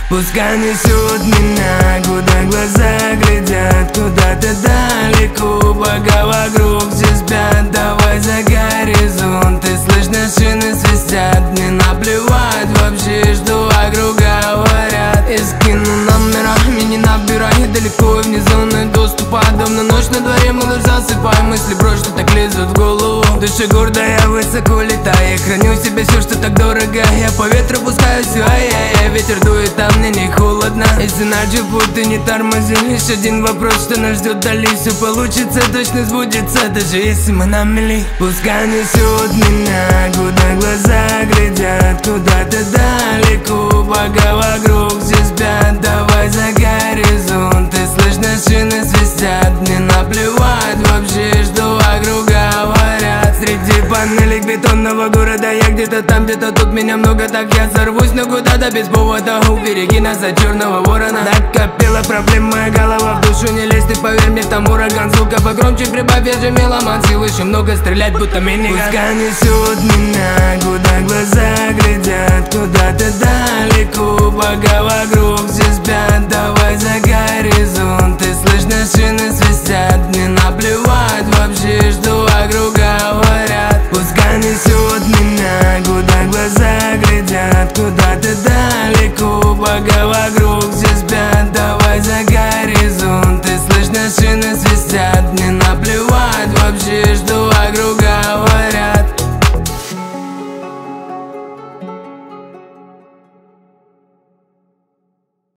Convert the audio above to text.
Пускай несет меня, куда глаза глядят, куда-то далеко, пока вокруг все спят. Давай за горизонт, ты слышно, шины свистят. Мне наплевать вообще, что вокруг говорят. Я скину номера, меня не набирай, далеко и вне зоны доступа. Давно ночь на дворе, малыш, засыпай. Мысли брось, что так лезут в голову. Душа гордая, высоко летая, храню в себе все, что так дорого. Я по ветру пускаю все, ай-яй-яй. Ветер дует, а мне не холодно. Если начал путь, ты не тормози. Лишь один вопрос, что нас ждет вдали. Все получится, точно сбудется, даже если мы на мели. Пускай несет меня, куда глаза глядят, куда-то далеко, пока вокруг все спят. Давай за горизонт, ты слышно, шины свистят. Мне наплевать вообще, что вокруг говорят. Среди панелек бетонного города я где-то там, где-то тут, меня много, так я сорвусь, но куда-то без повода. Убереги нас от черного ворона. Накопила проблем моя голова, в душу не лезь, ты поверь мне, там ураган. Звука погромче прибавь, я же меломан. Сил еще много, стрелять будто миниган. Пускай несет меня, куда глаза глядят, куда-то далеко, пока вокруг все спят. Давай за горизонт, ты слышно,